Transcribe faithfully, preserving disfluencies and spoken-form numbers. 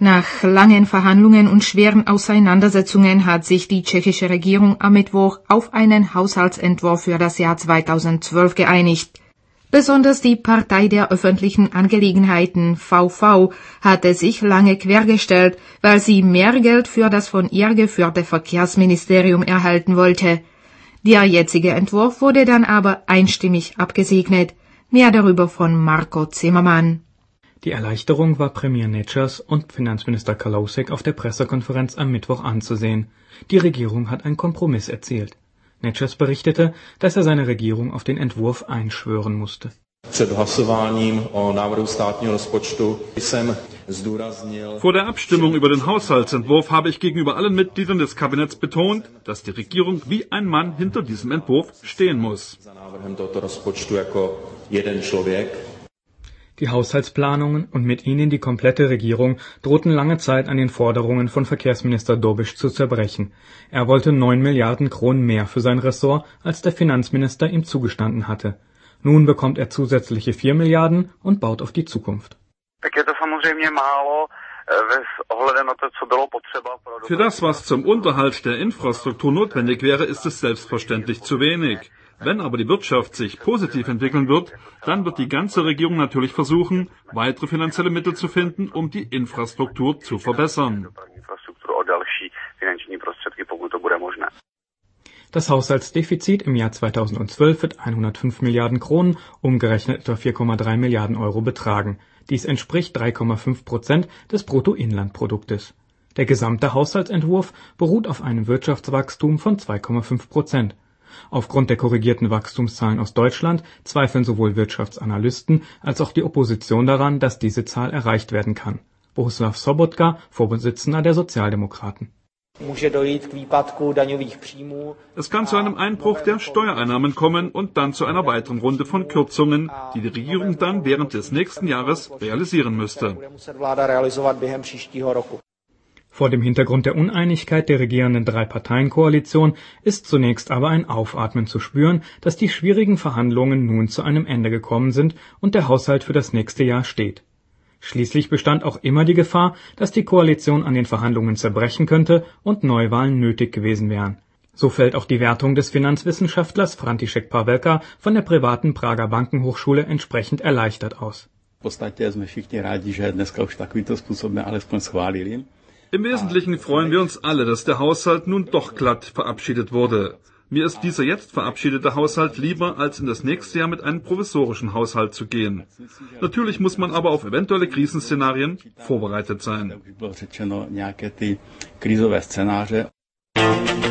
Nach langen Verhandlungen und schweren Auseinandersetzungen hat sich die tschechische Regierung am Mittwoch auf einen Haushaltsentwurf für das Jahr zweitausendzwölf geeinigt. Besonders die Partei der öffentlichen Angelegenheiten V V hatte sich lange quergestellt, weil sie mehr Geld für das von ihr geführte Verkehrsministerium erhalten wollte. Der jetzige Entwurf wurde dann aber einstimmig abgesegnet. Mehr darüber von Marco Zimmermann. Die Erleichterung war Premier Nečas und Finanzminister Kalousek auf der Pressekonferenz am Mittwoch anzusehen. Die Regierung hat einen Kompromiss erzielt. Nečas berichtete, dass er seine Regierung auf den Entwurf einschwören musste. Vor der Abstimmung über den Haushaltsentwurf habe ich gegenüber allen Mitgliedern des Kabinetts betont, dass die Regierung wie ein Mann hinter diesem Entwurf stehen muss. Die Haushaltsplanungen und mit ihnen die komplette Regierung drohten lange Zeit an den Forderungen von Verkehrsminister Dobiš zu zerbrechen. Er wollte neun Milliarden Kronen mehr für sein Ressort, als der Finanzminister ihm zugestanden hatte. Nun bekommt er zusätzliche vier Milliarden und baut auf die Zukunft. Für das, was zum Unterhalt der Infrastruktur notwendig wäre, ist es selbstverständlich zu wenig. Wenn aber die Wirtschaft sich positiv entwickeln wird, dann wird die ganze Regierung natürlich versuchen, weitere finanzielle Mittel zu finden, um die Infrastruktur zu verbessern. Das Haushaltsdefizit im Jahr zweitausendzwölf wird hundertfünf Milliarden Kronen, umgerechnet etwa vier Komma drei Milliarden Euro betragen. Dies entspricht drei Komma fünf Prozent des Bruttoinlandproduktes. Der gesamte Haushaltsentwurf beruht auf einem Wirtschaftswachstum von zwei Komma fünf Prozent. Aufgrund der korrigierten Wachstumszahlen aus Deutschland zweifeln sowohl Wirtschaftsanalysten als auch die Opposition daran, dass diese Zahl erreicht werden kann. Bohuslav Sobotka, Vorsitzender der Sozialdemokraten. Es kann zu einem Einbruch der Steuereinnahmen kommen und dann zu einer weiteren Runde von Kürzungen, die die Regierung dann während des nächsten Jahres realisieren müsste. Vor dem Hintergrund der Uneinigkeit der regierenden Drei-Parteien-Koalition ist zunächst aber ein Aufatmen zu spüren, dass die schwierigen Verhandlungen nun zu einem Ende gekommen sind und der Haushalt für das nächste Jahr steht. Schließlich bestand auch immer die Gefahr, dass die Koalition an den Verhandlungen zerbrechen könnte und Neuwahlen nötig gewesen wären. So fällt auch die Wertung des Finanzwissenschaftlers František Pavelka von der privaten Prager Bankenhochschule entsprechend erleichtert aus. Im Wesentlichen freuen wir uns alle, dass der Haushalt nun doch glatt verabschiedet wurde. Mir ist dieser jetzt verabschiedete Haushalt lieber, als in das nächste Jahr mit einem provisorischen Haushalt zu gehen. Natürlich muss man aber auf eventuelle Krisenszenarien vorbereitet sein.